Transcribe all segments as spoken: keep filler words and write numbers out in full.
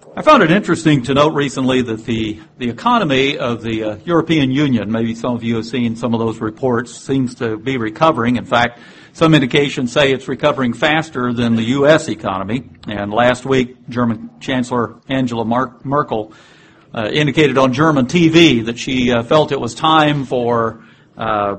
I found it interesting to note recently that the, the economy of the uh, European Union, maybe some of you have seen some of those reports, seems to be recovering. In fact, some indications say it's recovering faster than the U S economy. And last week, German Chancellor Angela Mar- Merkel uh, indicated on German T V that she uh, felt it was time for uh,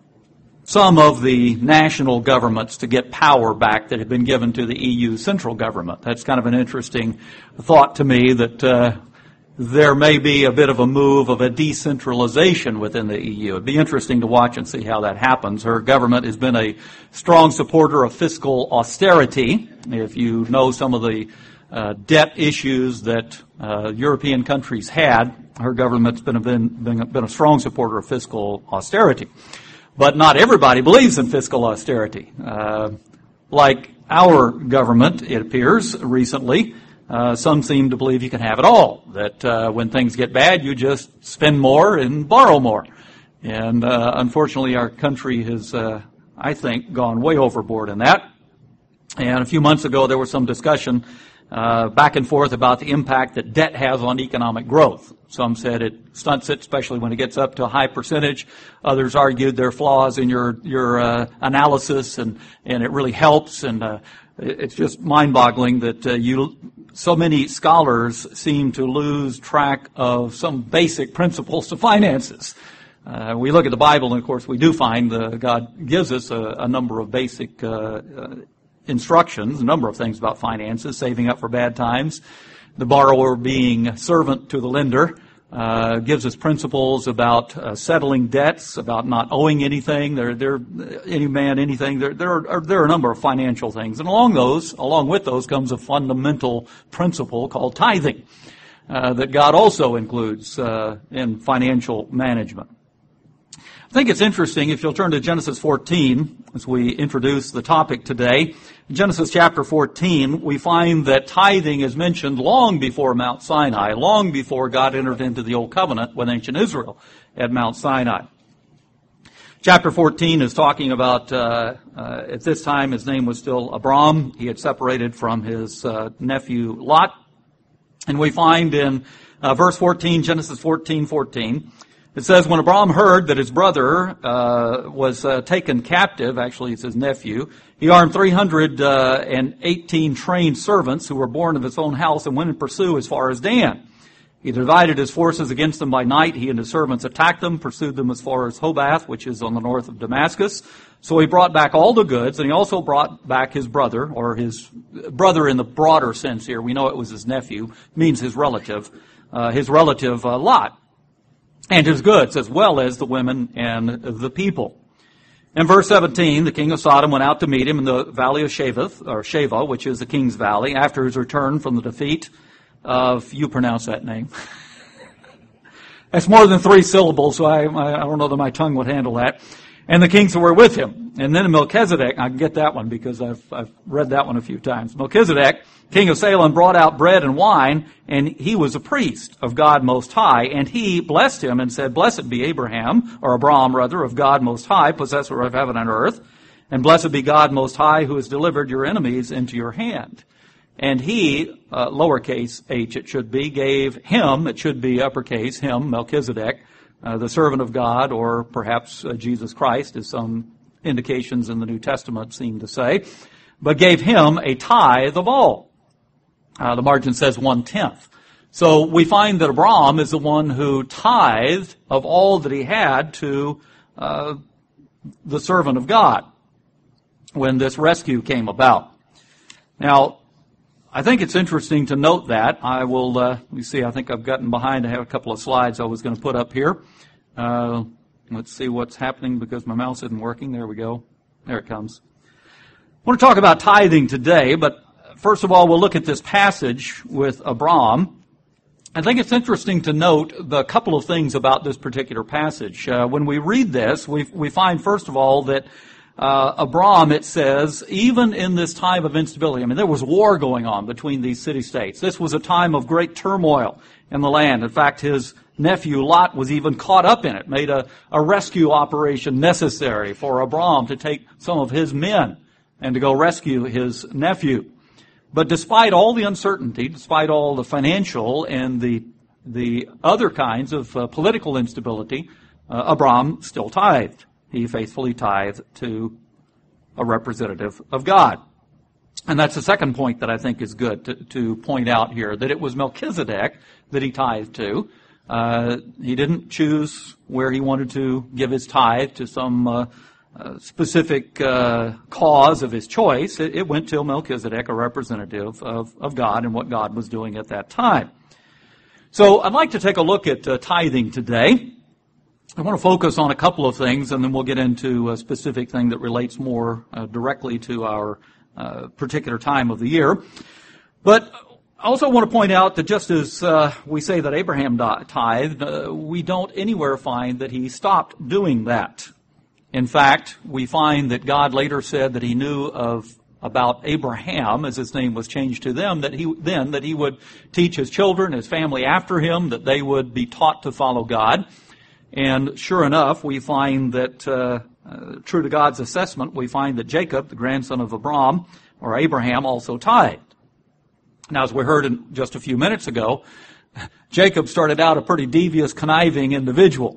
some of the national governments to get power back that had been given to the E U central government. That's kind of an interesting thought to me that uh, there may be a bit of a move of a decentralization within the E U. It'd be interesting to watch and see how that happens. Her government has been a strong supporter of fiscal austerity. If you know some of the uh, debt issues that uh, European countries had, her government's been a, been, been a strong supporter of fiscal austerity. But not everybody believes in fiscal austerity. Uh, like our government, it appears, recently, uh, some seem to believe you can have it all. That uh, when things get bad, you just spend more and borrow more. And uh, unfortunately, our country has, uh, I think, gone way overboard in that. And a few months ago, there was some discussion uh, back and forth about the impact that debt has on economic growth. Some said it stunts it, especially when it gets up to a high percentage. Others argued there are flaws in your your uh, analysis, and and it really helps. And uh, it's just mind-boggling that uh, you so many scholars seem to lose track of some basic principles to finances. Uh, we look at the Bible, and of course, we do find that God gives us a, a number of basic uh, uh, instructions, a number of things about finances, saving up for bad times, the borrower being servant to the lender, uh, gives us principles about uh, settling debts, about not owing anything, there, there, any man, anything. There, there are, there are a number of financial things, and along those, along with those, comes a fundamental principle called tithing uh, that God also includes uh, in financial management. I think it's interesting if you'll turn to Genesis fourteen as we introduce the topic today. In Genesis chapter fourteen, we find that tithing is mentioned long before Mount Sinai, long before God entered into the Old Covenant with ancient Israel at Mount Sinai. Chapter fourteen is talking about, uh, uh, at this time his name was still Abram. He had separated from his uh, nephew Lot. And we find in uh, verse fourteen, Genesis fourteen fourteen, it says, when Abram heard that his brother uh, was uh, taken captive, actually it's his nephew, he armed three hundred eighteen trained servants who were born of his own house and went in pursuit as far as Dan. He divided his forces against them by night. He and his servants attacked them, pursued them as far as Hobath, which is on the north of Damascus. So he brought back all the goods, and he also brought back his brother, or his brother in the broader sense here. We know it was his nephew, means his relative, uh, his relative uh, Lot, and his goods, as well as the women and the people. In verse seventeen, the king of Sodom went out to meet him in the valley of Shaveth, or Sheva, which is the king's valley, after his return from the defeat of, you pronounce that name. That's more than three syllables, so I, I don't know that my tongue would handle that. And the kings who were with him. And then Melchizedek, I can get that one because I've, I've read that one a few times. Melchizedek, king of Salem, brought out bread and wine, and he was a priest of God Most High, and he blessed him and said, blessed be Abraham, or Abram rather, of God Most High, possessor of heaven and earth, and blessed be God Most High, who has delivered your enemies into your hand. And he, uh, lowercase h it should be, gave him, it should be uppercase, him, Melchizedek, uh, the servant of God, or perhaps uh, Jesus Christ, as some indications in the New Testament seem to say, but gave him a tithe of all. Uh, the margin says one-tenth. So we find that Abram is the one who tithed of all that he had to uh, the servant of God when this rescue came about. Now, I think it's interesting to note that. I will, uh, let me see, I think I've gotten behind. I have a couple of slides I was going to put up here. Uh, let's see what's happening because my mouse isn't working. There we go. There it comes. I want to talk about tithing today, but first of all, we'll look at this passage with Abram. I think it's interesting to note the couple of things about this particular passage. Uh, when we read this, we, we find, first of all, that uh, Abram, it says, even in this time of instability, I mean, there was war going on between these city-states. This was a time of great turmoil in the land. In fact, his nephew Lot was even caught up in it, made a, a rescue operation necessary for Abram to take some of his men and to go rescue his nephew. But despite all the uncertainty, despite all the financial and the the other kinds of uh, political instability, uh, Abram still tithed. He faithfully tithed to a representative of God. And that's the second point that I think is good to, to point out here, that it was Melchizedek that he tithed to. Uh, he didn't choose where he wanted to give his tithe to some uh, uh, specific uh, cause of his choice. It, it went to Melchizedek, a representative of, of God and what God was doing at that time. So I'd like to take a look at uh, tithing today. I want to focus on a couple of things, and then we'll get into a specific thing that relates more uh, directly to our uh, particular time of the year. But I also want to point out that just as uh, we say that Abraham tithed, uh, we don't anywhere find that he stopped doing that. In fact, we find that God later said that he knew of about Abraham, as his name was changed to them, that he then that he would teach his children, his family after him, that they would be taught to follow God. And sure enough, we find that, uh, uh, true to God's assessment, we find that Jacob, the grandson of Abram, or Abraham, also tithed. Now, as we heard in just a few minutes ago, Jacob started out a pretty devious, conniving individual.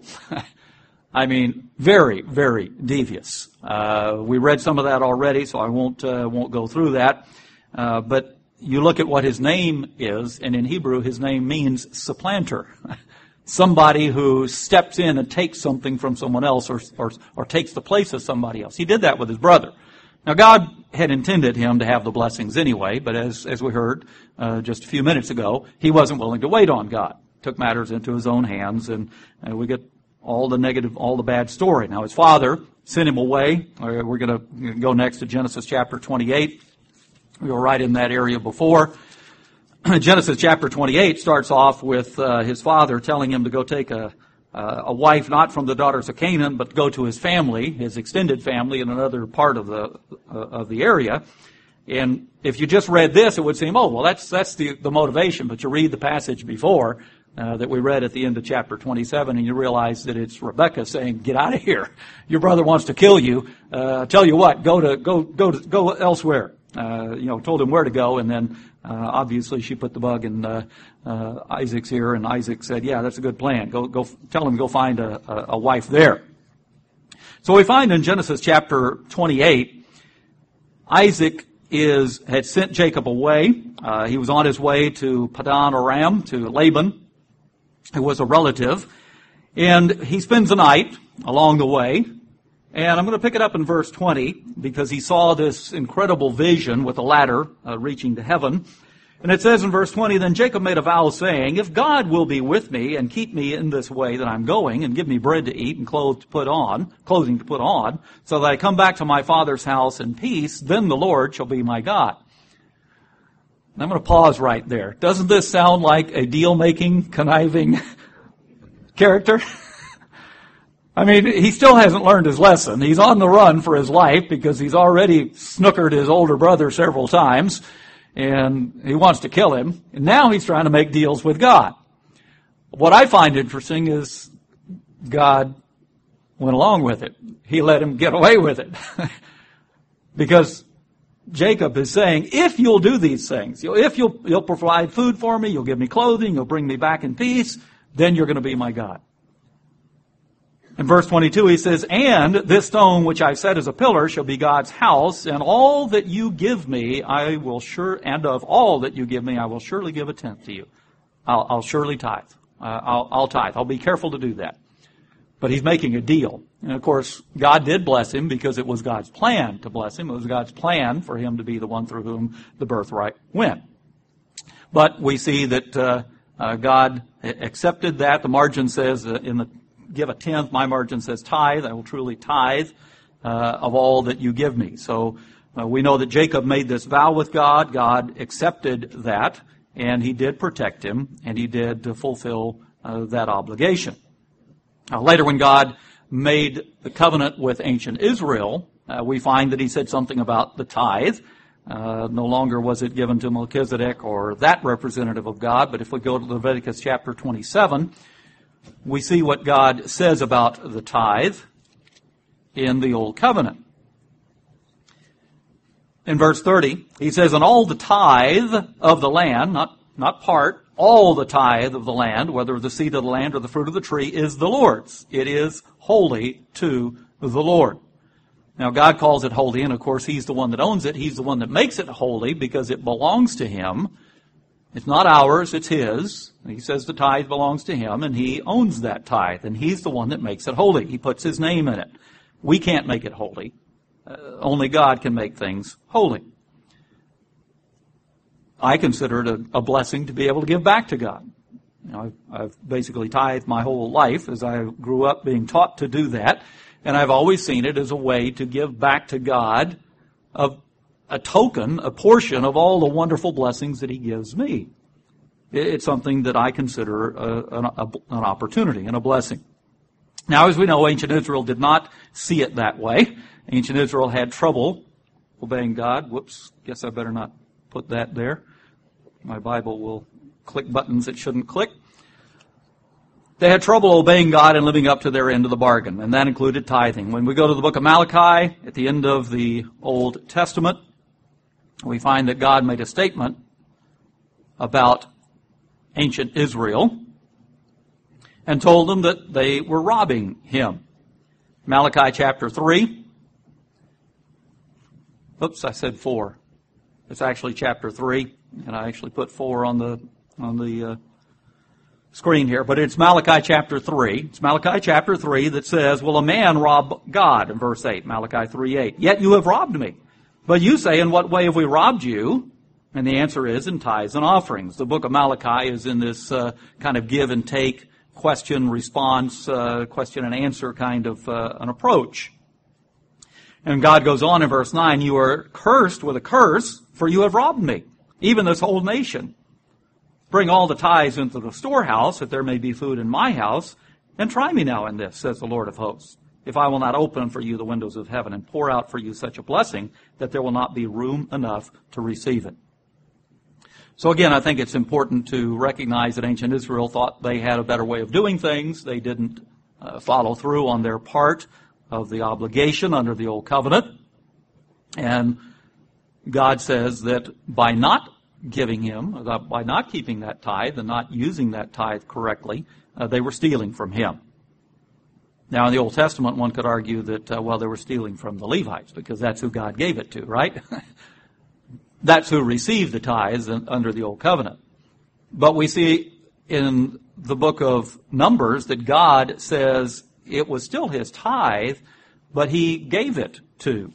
I mean, very, very devious. Uh, we read some of that already, so I won't uh, won't go through that. Uh, but you look at what his name is, and in Hebrew, his name means supplanter. Somebody who steps in and takes something from someone else, or, or or takes the place of somebody else. He did that with his brother. Now, God had intended him to have the blessings anyway, but as as we heard uh, just a few minutes ago, he wasn't willing to wait on God. Took matters into his own hands, and uh, we get all the negative, all the bad story. Now, his father sent him away. We're going to go next to Genesis chapter twenty-eight. We were right in that area before. Genesis chapter twenty-eight starts off with uh, his father telling him to go take a uh, a wife not from the daughters of Canaan, but go to his family, his extended family in another part of the uh, of the area. And if you just read this, it would seem, oh, well, that's that's the, the motivation. But you read the passage before uh, that we read at the end of chapter twenty-seven, and you realize that it's Rebekah saying, "Get out of here! Your brother wants to kill you. Uh, tell you what, go to go go to, go elsewhere." Uh, you know, told him where to go, and then uh, obviously she put the bug in uh, uh, Isaac's ear, and Isaac said, "Yeah, that's a good plan. Go, go, tell him to go find a, a, a wife there." So we find in Genesis chapter twenty-eight, Isaac is had sent Jacob away. Uh, he was on his way to Padan Aram, to Laban, who was a relative, and he spends the night along the way. And I'm going to pick it up in verse twenty, because he saw this incredible vision with a ladder uh, reaching to heaven. And it says in verse twenty, "Then Jacob made a vow, saying, If God will be with me and keep me in this way that I'm going, and give me bread to eat and clothes to put on, clothing to put on, so that I come back to my father's house in peace, then the Lord shall be my God." And I'm going to pause right there. Doesn't this sound like a deal-making, conniving character? I mean, he still hasn't learned his lesson. He's on the run for his life because he's already snookered his older brother several times, and he wants to kill him. And now he's trying to make deals with God. What I find interesting is God went along with it. He let him get away with it. Because Jacob is saying, if you'll do these things, if you'll, you'll provide food for me, you'll give me clothing, you'll bring me back in peace, then you're going to be my God. In verse twenty-two, he says, "And this stone which I've set as a pillar shall be God's house, and all that you give me, I will sure, and of all that you give me, I will surely give a tenth to you." I'll, I'll surely tithe. Uh, I'll, I'll tithe. I'll be careful to do that. But he's making a deal. And of course, God did bless him because it was God's plan to bless him. It was God's plan for him to be the one through whom the birthright went. But we see that uh, uh, God accepted that. The margin says uh, in the give a tenth. My margin says tithe. I will truly tithe uh, of all that you give me. So uh, we know that Jacob made this vow with God. God accepted that, and he did protect him, and he did uh, fulfill uh, that obligation. Now, later when God made the covenant with ancient Israel, uh, we find that he said something about the tithe. Uh, no longer was it given to Melchizedek or that representative of God, but if we go to Leviticus chapter twenty-seven, we see what God says about the tithe in the Old Covenant. In verse thirty, he says, and all the tithe of the land, not, not part, all the tithe of the land, whether the seed of the land or the fruit of the tree, is the Lord's. It is holy to the Lord. Now, God calls it holy, and of course, He's the one that owns it. He's the one that makes it holy because it belongs to Him. It's not ours, it's His. He says the tithe belongs to Him, and He owns that tithe, and He's the one that makes it holy. He puts His name in it. We can't make it holy. Uh, only God can make things holy. I consider it a, a blessing to be able to give back to God. You know, I've, I've basically tithed my whole life as I grew up being taught to do that, and I've always seen it as a way to give back to God of a token, a portion of all the wonderful blessings that He gives me. It's something that I consider a, a, an opportunity and a blessing. Now, as we know, ancient Israel did not see it that way. Ancient Israel had trouble obeying God. Whoops, guess I better not put that there. My Bible will click buttons it shouldn't click. They had trouble obeying God and living up to their end of the bargain, and that included tithing. When we go to the book of Malachi, at the end of the Old Testament, we find that God made a statement about ancient Israel and told them that they were robbing Him. Malachi chapter three. Oops, I said four. It's actually chapter three, and I actually put four on the on the uh, screen here. But it's Malachi chapter three. It's Malachi chapter three that says, "Will a man rob God?" In verse eight, Malachi three eight. "Yet you have robbed me." But you say, "In what way have we robbed you?" And the answer is in tithes and offerings. The book of Malachi is in this uh, kind of give and take, question, response, uh, question and answer kind of uh, an approach. And God goes on in verse nine, "You are cursed with a curse, for you have robbed me, even this whole nation. Bring all the tithes into the storehouse, that there may be food in my house, and try me now in this, says the Lord of hosts, if I will not open for you the windows of heaven and pour out for you such a blessing that there will not be room enough to receive it." So again, I think it's important to recognize that ancient Israel thought they had a better way of doing things. They didn't uh, follow through on their part of the obligation under the Old Covenant. And God says that by not giving Him, by not keeping that tithe and not using that tithe correctly, uh, they were stealing from Him. Now, in the Old Testament, one could argue that, uh, well, they were stealing from the Levites because that's who God gave it to, right? That's who received the tithes under the Old Covenant. But we see in the book of Numbers that God says it was still His tithe, but He gave it to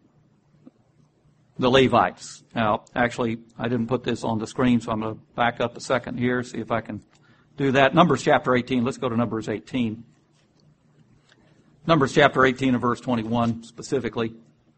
the Levites. Now, actually, I didn't put this on the screen, so I'm going to back up a second here, see if I can do that. Numbers chapter eighteen. Let's go to Numbers eighteen. Numbers chapter eighteen and verse twenty-one specifically.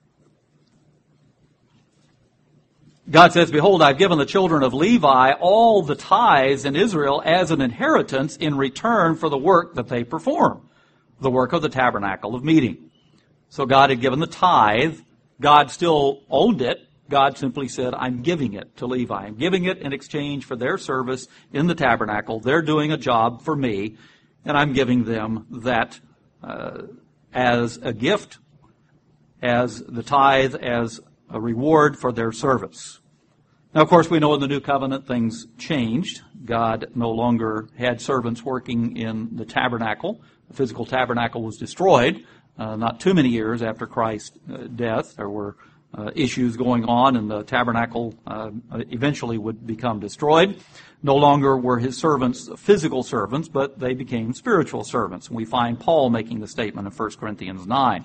God says, "Behold, I've given the children of Levi all the tithes in Israel as an inheritance in return for the work that they perform, the work of the tabernacle of meeting." So God had given the tithe. God still owned it. God simply said, "I'm giving it to Levi. I'm giving it in exchange for their service in the tabernacle. They're doing a job for me, and I'm giving them that uh, as a gift, as the tithe, as a reward for their service." Now, of course, we know in the New Covenant things changed. God no longer had servants working in the tabernacle. The physical tabernacle was destroyed uh, not too many years after Christ's uh, death. There were uh, issues going on, and the tabernacle uh, eventually would become destroyed. No longer were His servants physical servants, but they became spiritual servants. And we find Paul making the statement in First Corinthians nine.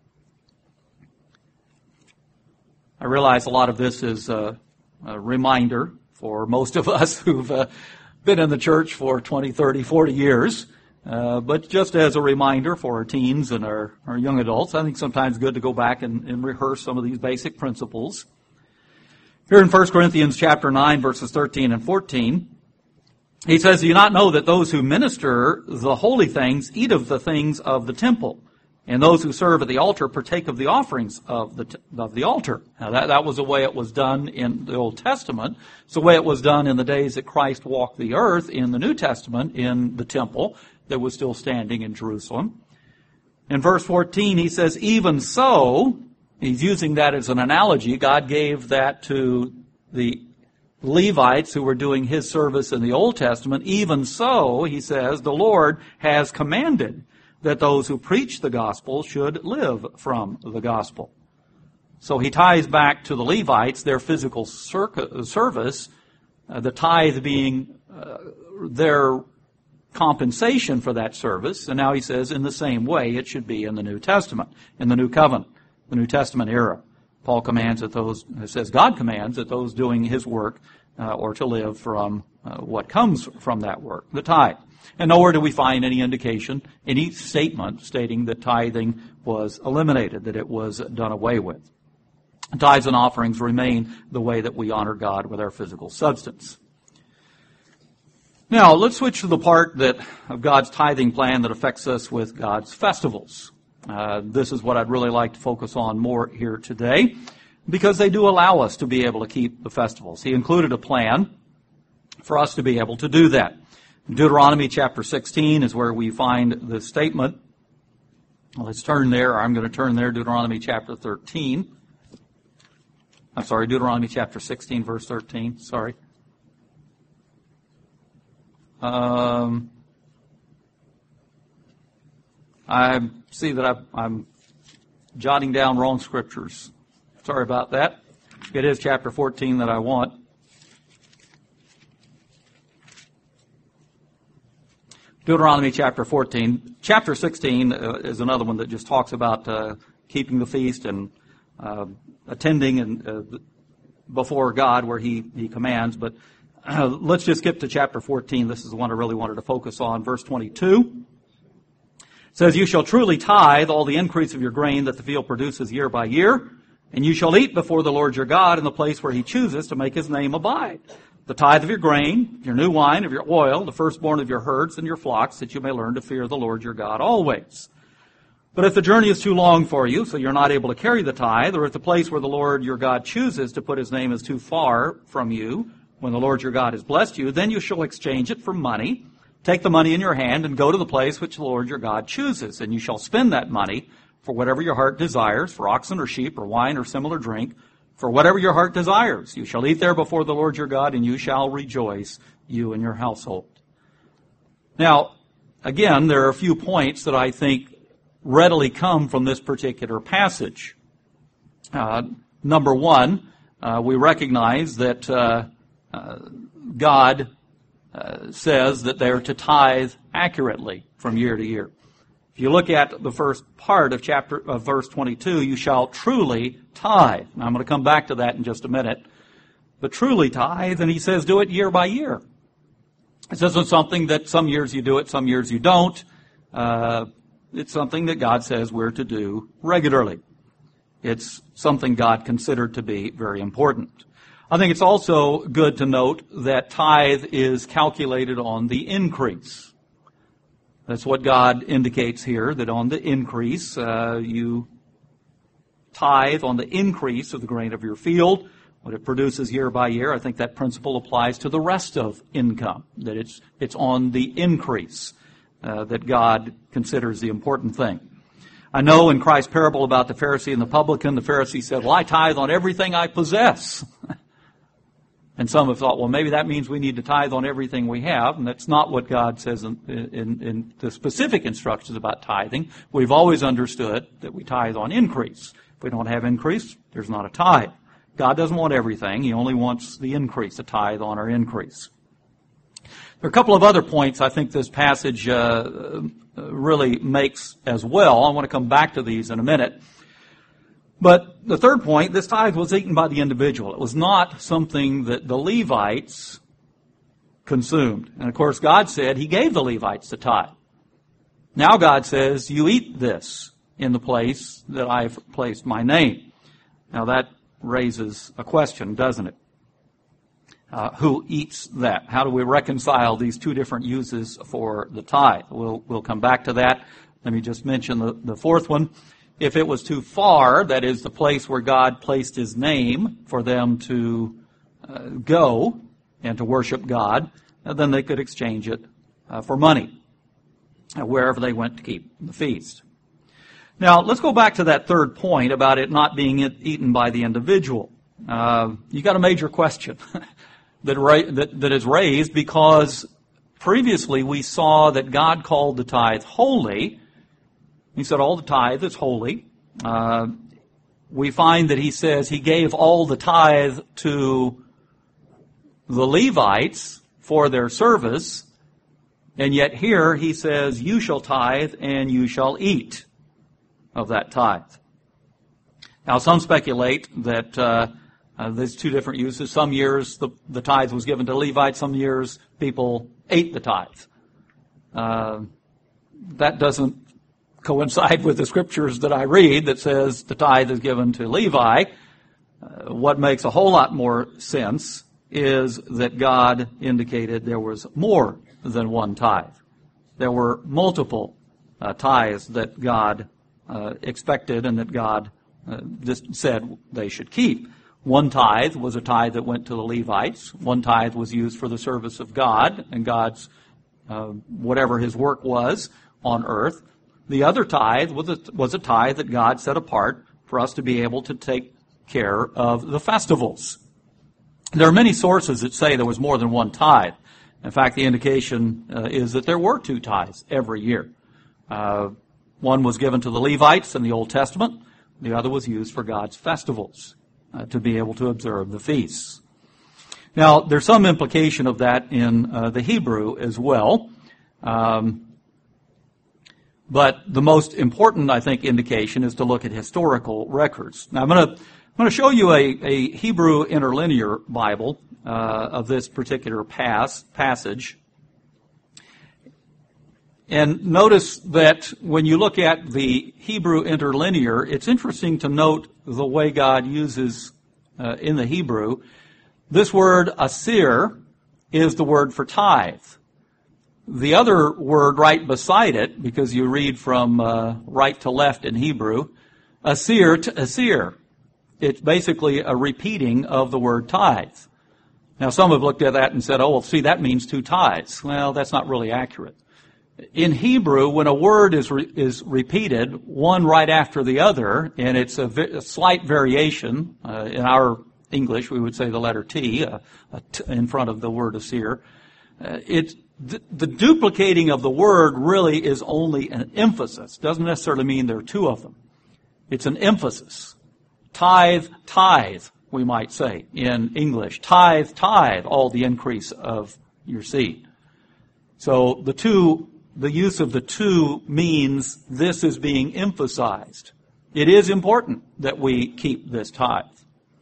I realize a lot of this is uh, a reminder for most of us who've uh, been in the church for twenty, thirty, forty years. Uh, but just as a reminder for our teens and our, our young adults, I think sometimes it's good to go back and, and rehearse some of these basic principles. Here in First Corinthians chapter nine, verses thirteen and fourteen, he says, "Do you not know that those who minister the holy things eat of the things of the temple? And those who serve at the altar partake of the offerings of the of the altar." Now, that, that was the way it was done in the Old Testament. It's the way it was done in the days that Christ walked the earth in the New Testament in the temple that was still standing in Jerusalem. In verse fourteen, he says, "Even so, He's using that as an analogy. God gave that to the Levites who were doing his service in the Old Testament. Even so, he says, the Lord has commanded that those who preach the gospel should live from the gospel. So he ties back to the Levites their physical service, uh, the tithe being uh, their compensation for that service. And now he says in the same way it should be in the New Testament, in the New Covenant, the New Testament era. Paul commands that those, it says God commands that those doing his work uh, or to live from uh, what comes from that work, the tithe. And nowhere do we find any indication, any statement stating that tithing was eliminated, that it was done away with. Tithes and offerings remain the way that we honor God with our physical substance. Now, let's switch to the part that of God's tithing plan that affects us with God's festivals. Uh, this is what I'd really like to focus on more here today, because they do allow us to be able to keep the festivals. He included a plan for us to be able to do that. Deuteronomy chapter sixteen is where we find the statement. Let's turn there, or I'm going to turn there, Deuteronomy chapter thirteen. I'm sorry, Deuteronomy chapter sixteen, verse thirteen, sorry. Um... I see that I've, I'm jotting down wrong scriptures. Sorry about that. It is chapter fourteen that I want. Deuteronomy chapter fourteen. Chapter sixteen uh, is another one that just talks about uh, keeping the feast and uh, attending and uh, before God where he, he commands. But uh, let's just skip to chapter fourteen. This is the one I really wanted to focus on. Verse twenty-two. It says, you shall truly tithe all the increase of your grain that the field produces year by year, and you shall eat before the Lord your God in the place where he chooses to make his name abide. The tithe of your grain, your new wine, of your oil, the firstborn of your herds and your flocks, that you may learn to fear the Lord your God always. But if the journey is too long for you, so you're not able to carry the tithe, or if the place where the Lord your God chooses to put his name is too far from you, when the Lord your God has blessed you, then you shall exchange it for money. Take the money in your hand and go to the place which the Lord your God chooses, and you shall spend that money for whatever your heart desires, for oxen or sheep or wine or similar drink, for whatever your heart desires. You shall eat there before the Lord your God, and you shall rejoice, you and your household. Now, again, there are a few points that I think readily come from this particular passage. Uh, number one, uh, we recognize that uh, uh, God Uh, says that they are to tithe accurately from year to year. If you look at the first part of chapter of verse twenty-two, you shall truly tithe. Now, I'm going to come back to that in just a minute. But truly tithe, and he says do it year by year. This isn't something that some years you do it, some years you don't. Uh, it's something that God says we're to do regularly. It's something God considered to be very important. I think it's also good to note that tithe is calculated on the increase. That's what God indicates here, that on the increase, uh, you tithe on the increase of the grain of your field, what it produces year by year. I think that principle applies to the rest of income, that it's it's on the increase uh, that God considers the important thing. I know in Christ's parable about the Pharisee and the publican, the Pharisee said, well, I tithe on everything I possess. And some have thought, well, maybe that means we need to tithe on everything we have. And that's not what God says in, in, in the specific instructions about tithing. We've always understood that we tithe on increase. If we don't have increase, there's not a tithe. God doesn't want everything. He only wants the increase, a tithe on our increase. There are a couple of other points I think this passage uh, really makes as well. I want to come back to these in a minute. But the third point, this tithe was eaten by the individual. It was not something that the Levites consumed. And of course, God said He gave the Levites the tithe. Now God says, you eat this in the place that I've placed my name. Now that raises a question, doesn't it? Uh, who eats that? How do we reconcile these two different uses for the tithe? We'll, we'll come back to that. Let me just mention the, the fourth one. If it was too far, that is the place where God placed His name for them to uh, go and to worship God, uh, then they could exchange it uh, for money uh, wherever they went to keep the feast. Now, let's go back to that third point about it not being eaten by the individual. Uh, you got a major question that, ra- that that is raised because previously we saw that God called the tithe holy. He said all the tithe is holy. Uh, we find that he says he gave all the tithe to the Levites for their service, and yet here he says, you shall tithe and you shall eat of that tithe. Now, some speculate that uh, uh, there's two different uses. Some years the, the tithe was given to Levites. Some years people ate the tithe. Uh, that doesn't coincide with the scriptures that I read that says the tithe is given to Levi. Uh, what makes a whole lot more sense is that God indicated there was more than one tithe. There were multiple uh, tithes that God Uh, expected and that God uh, just said they should keep. One tithe was a tithe that went to the Levites. One tithe was used for the service of God and God's, uh, whatever his work was on earth. The other tithe was a, was a tithe that God set apart for us to be able to take care of the festivals. There are many sources that say there was more than one tithe. In fact, the indication uh, is that there were two tithes every year. Uh, One was given to the Levites in the Old Testament. The other was used for God's festivals, uh, to be able to observe the feasts. Now, there's some implication of that in uh, the Hebrew as well. Um, but the most important, I think, indication is to look at historical records. Now, I'm going to I'm going to show you a, a Hebrew interlinear Bible uh, of this particular pass, passage. And notice that when you look at the Hebrew interlinear, it's interesting to note the way God uses uh, in the Hebrew. This word asir is the word for tithe. The other word right beside it, because you read from uh, right to left in Hebrew, asir to asir. It's basically a repeating of the word tithe. Now, some have looked at that and said, oh, well, see, that means two tithes. Well, that's not really accurate. In Hebrew, when a word is re- is repeated, one right after the other, and it's a, vi- a slight variation, uh, in our English, we would say the letter T, uh, a t in front of the word asir. Uh, it, th- the duplicating of the word really is only an emphasis. Doesn't necessarily mean there are two of them. It's an emphasis. Tithe, tithe, we might say in English. Tithe, tithe, all the increase of your seed. So the two The use of the two means this is being emphasized. It is important that we keep this tithe.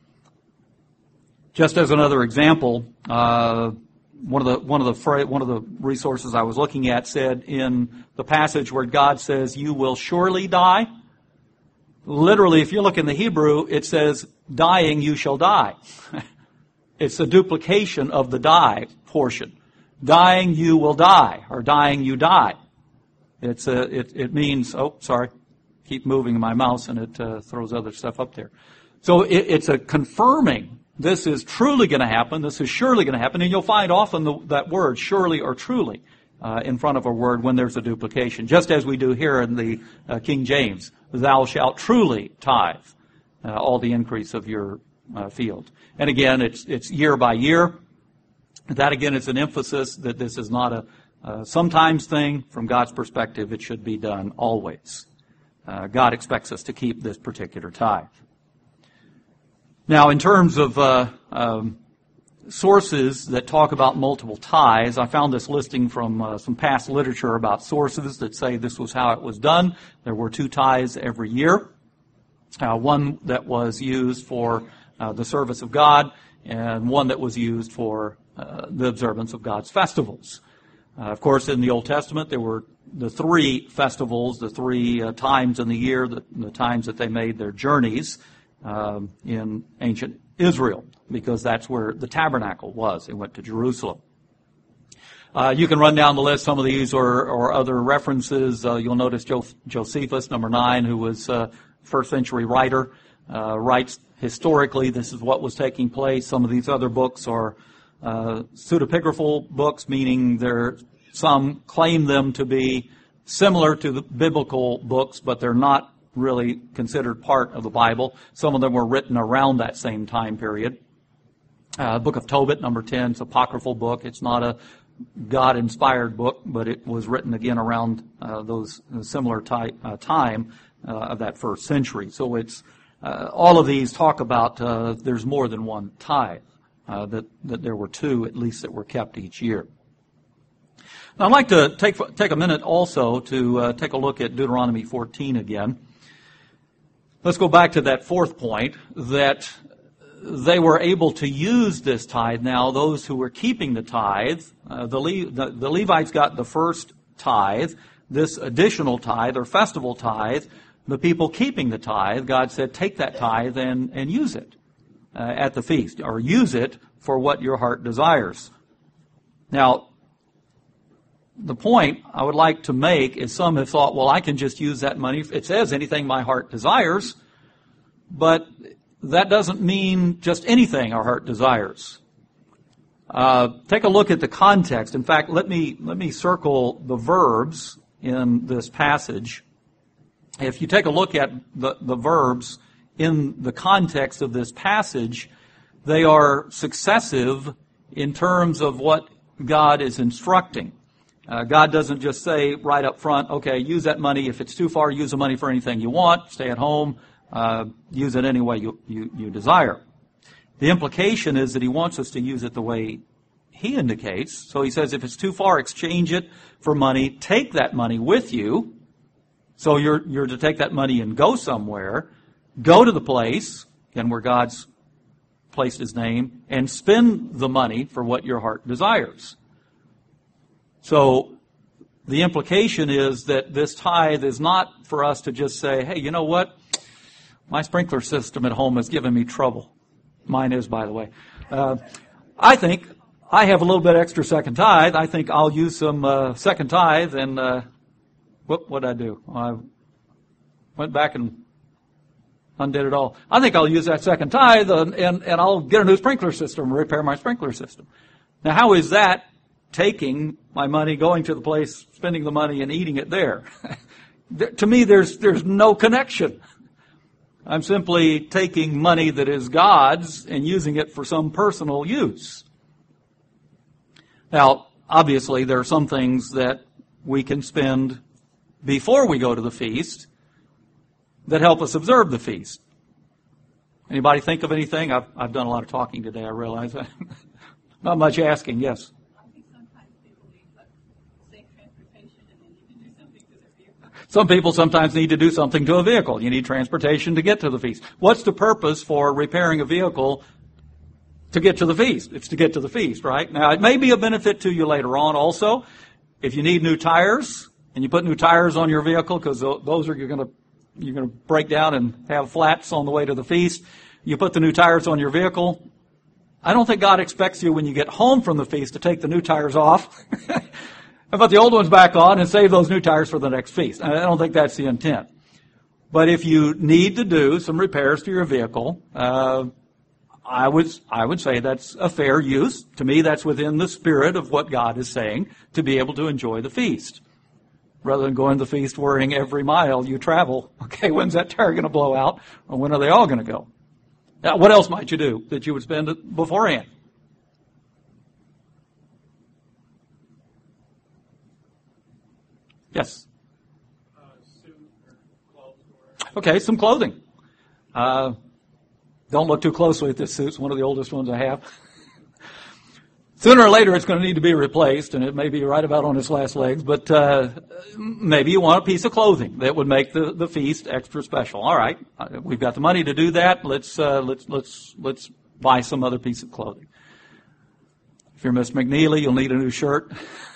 Just as another example, uh, one of the one of the one of the resources I was looking at said in the passage where God says, "You will surely die." Literally, if you look in the Hebrew, it says, "Dying, you shall die." It's a duplication of the die portion. Dying, you will die, or dying, you die. It's a, it, it means, oh, sorry, keep moving my mouse and it uh, throws other stuff up there. So it, it's a confirming, this is truly going to happen, this is surely going to happen, and you'll find often the, that word, surely or truly, uh, in front of a word when there's a duplication, just as we do here in the uh, King James, thou shalt truly tithe uh, all the increase of your uh, field. And again, it's it's year by year. That, again, is an emphasis that this is not a uh, sometimes thing. From God's perspective, it should be done always. Uh, God expects us to keep this particular tithe. Now, in terms of uh, um, sources that talk about multiple tithes, I found this listing from uh, some past literature about sources that say this was how it was done. There were two tithes every year. Uh, one that was used for uh, the service of God, and one that was used for uh, the observance of God's festivals. Uh, of course, in the Old Testament, there were the three festivals, the three uh, times in the year, the, the times that they made their journeys um, in ancient Israel, because that's where the tabernacle was. They went to Jerusalem. Uh, you can run down the list. Some of these or, or other references. Uh, you'll notice jo- Josephus, number nine, who was a first century writer, uh, writes historically this is what was taking place. Some of these other books are uh, pseudepigraphal books, meaning they're, some claim them to be similar to the biblical books, but they're not really considered part of the Bible. Some of them were written around that same time period. Uh, Book of Tobit, number ten, it's an apocryphal book. It's not a God-inspired book, but it was written again around uh, those similar ty- uh, time uh, of that first century. So it's uh, all of these talk about uh, there's more than one tithe, uh, that, that there were two at least that were kept each year. Now, I'd like to take take a minute also to uh, take a look at Deuteronomy fourteen again. Let's go back to that fourth point, that they were able to use this tithe now, those who were keeping the tithe. Uh, the, Le- the, the Levites got the first tithe, this additional tithe or festival tithe. The people keeping the tithe, God said, take that tithe and, and use it uh, at the feast, or use it for what your heart desires. Now, the point I would like to make is some have thought, well, I can just use that money. It says anything my heart desires, but that doesn't mean just anything our heart desires. Uh, take a look at the context. In fact, let me let me circle the verbs in this passage. If you take a look at the, the verbs in the context of this passage, they are successive in terms of what God is instructing. Uh, God doesn't just say right up front, okay, use that money. If it's too far, use the money for anything you want. Stay at home. Uh, use it any way you, you, you desire. The implication is that he wants us to use it the way he indicates. So he says if it's too far, exchange it for money. Take that money with you. So you're, you're to take that money and go somewhere. Go to the place, again, where God's placed his name, and spend the money for what your heart desires. So the implication is that this tithe is not for us to just say, hey, you know what? My sprinkler system at home has given me trouble. Mine is, by the way. Uh, I think I have a little bit extra second tithe. I think I'll use some uh, second tithe and, uh, what would I do? I went back and undid it all. I think I'll use that second tithe and, and, and I'll get a new sprinkler system, repair my sprinkler system. Now, how is that taking my money, going to the place, spending the money, and eating it there? To me, there's there's no connection. I'm simply taking money that is God's and using it for some personal use. Now, obviously, there are some things that we can spend before we go to the feast that help us observe the feast. Anybody think of anything? I've, I've done a lot of talking today, I realize. Not much asking, yes. Some people sometimes need to do something to a vehicle. You need transportation to get to the feast. What's the purpose for repairing a vehicle to get to the feast? It's to get to the feast, right? Now, it may be a benefit to you later on also. If you need new tires, and you put new tires on your vehicle, because those are you're going to you're going to break down and have flats on the way to the feast. You put the new tires on your vehicle. I don't think God expects you when you get home from the feast to take the new tires off and put the old ones back on and save those new tires for the next feast. I don't think that's the intent. But if you need to do some repairs to your vehicle, uh, I would I would say that's a fair use. To me, that's within the spirit of what God is saying, to be able to enjoy the feast. Rather than going to the feast worrying every mile you travel, okay, when's that tire going to blow out? Or when are they all going to go? Now, what else might you do that you would spend it beforehand? Yes? Uh, suit or clothes or... Okay, some clothing. Uh, don't look too closely at this suit. It's one of the oldest ones I have. Sooner or later, it's going to need to be replaced, and it may be right about on its last legs, but uh, maybe you want a piece of clothing that would make the, the feast extra special. All right, we've got the money to do that. Let's uh, let's let's let's buy some other piece of clothing. If you're Miss McNeely, you'll need a new shirt.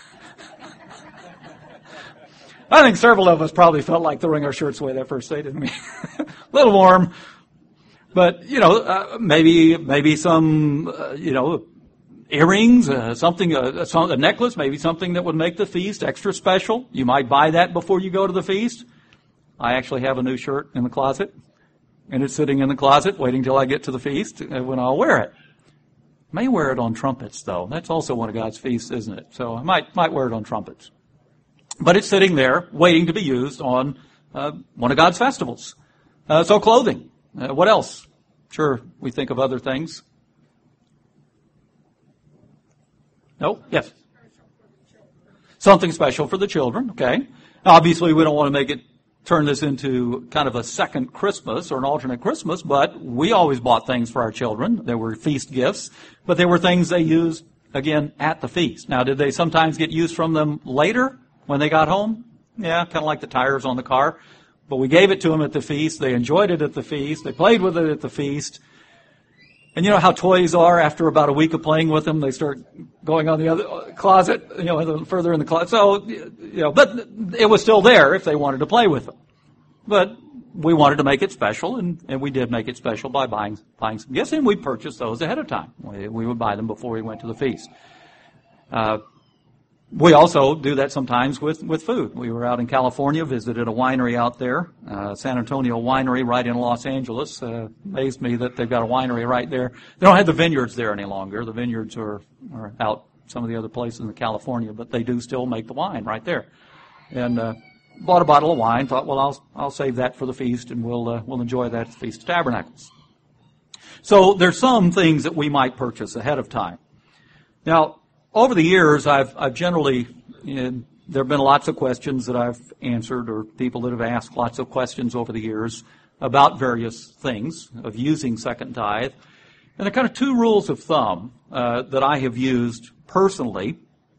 I think several of us probably felt like throwing our shirts away that first day, didn't we? A little warm, but you know, uh, maybe maybe some uh, you know. Earrings, uh, something, uh, a necklace, maybe something that would make the feast extra special. You might buy that before you go to the feast. I actually have a new shirt in the closet, and it's sitting in the closet waiting till I get to the feast when I'll wear it. May wear it on trumpets, though. That's also one of God's feasts, isn't it? So I might might wear it on trumpets. But it's sitting there waiting to be used on uh, one of God's festivals. Uh, so clothing. Uh, what else? Sure, we think of other things. No? Yes. Something special for the children, okay. Obviously, we don't want to make it, turn this into kind of a second Christmas or an alternate Christmas, but we always bought things for our children. They were feast gifts, but they were things they used, again, at the feast. Now, did they sometimes get use from them later when they got home? Yeah, kind of like the tires on the car. But we gave it to them at the feast. They enjoyed it at the feast. They played with it at the feast. And you know how toys are, after about a week of playing with them, they start going on the other closet, you know, further in the closet. So, you know, but it was still there if they wanted to play with them. But we wanted to make it special, and, and we did make it special by buying buying some gifts, and we purchased those ahead of time. We, we would buy them before we went to the feast. Uh, we also do that sometimes with, with food. We were out in California, visited a winery out there, uh, San Antonio Winery right in Los Angeles. Uh, amazed me that they've got a winery right there. They don't have the vineyards there any longer. The vineyards are, are out some of the other places in California, but they do still make the wine right there. And uh, bought a bottle of wine, thought, well, I'll I'll save that for the feast, and we'll uh, we'll enjoy that at the Feast of Tabernacles. So there's some things that we might purchase ahead of time. Now, over the years, I've I've generally, you know, there have been lots of questions that I've answered, or people that have asked lots of questions over the years about various things of using second tithe. And there are kind of two rules of thumb uh, that I have used personally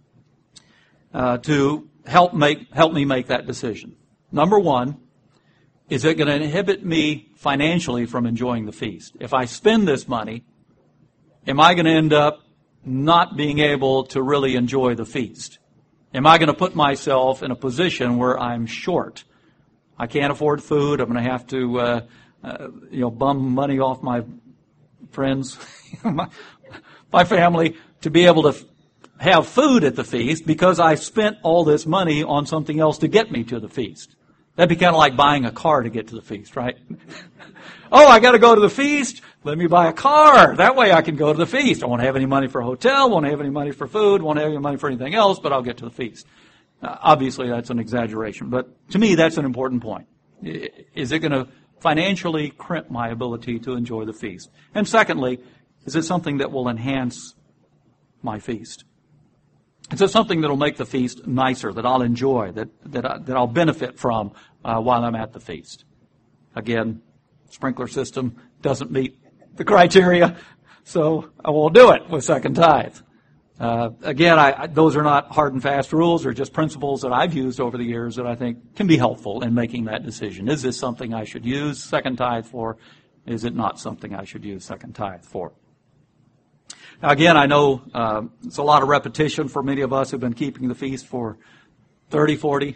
uh, to help make help me make that decision. Number one, is it going to inhibit me financially from enjoying the feast? If I spend this money, am I going to end up not being able to really enjoy the feast? Am I going to put myself in a position where I'm short? I can't afford food. I'm going to have to, uh, uh, you know, bum money off my friends, my, my family, to be able to f- have food at the feast because I spent all this money on something else to get me to the feast. That'd be kind of like buying a car to get to the feast, right? Oh, I got to go to the feast. Let me buy a car. That way I can go to the feast. I won't have any money for a hotel, won't have any money for food, won't have any money for anything else, but I'll get to the feast. Uh, obviously, that's an exaggeration, but to me, that's an important point. Is it going to financially crimp my ability to enjoy the feast? And secondly, is it something that will enhance my feast? Is it something that will make the feast nicer, that I'll enjoy, that that, I, that I'll benefit from uh, while I'm at the feast? Again, sprinkler system doesn't meet the criteria, so I won't do it with second tithe. Uh, again, I, I, those are not hard and fast rules, or just principles that I've used over the years that I think can be helpful in making that decision. Is this something I should use second tithe for? Is it not something I should use second tithe for? Now, again, I know uh, it's a lot of repetition for many of us who've been keeping the feast for thirty, forty.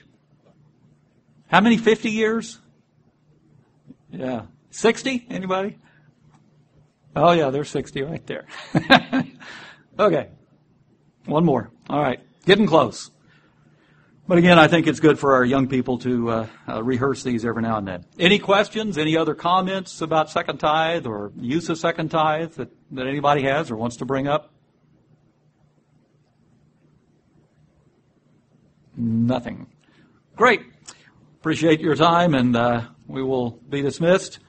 How many? fifty years? Yeah. sixty? Anybody? Oh, yeah, there's sixty right there. Okay. One more. All right. Getting close. But again, I think it's good for our young people to uh, uh, rehearse these every now and then. Any questions? Any other comments about second tithe or use of second tithe that, that anybody has or wants to bring up? Nothing. Great. Appreciate your time, and uh, we will be dismissed.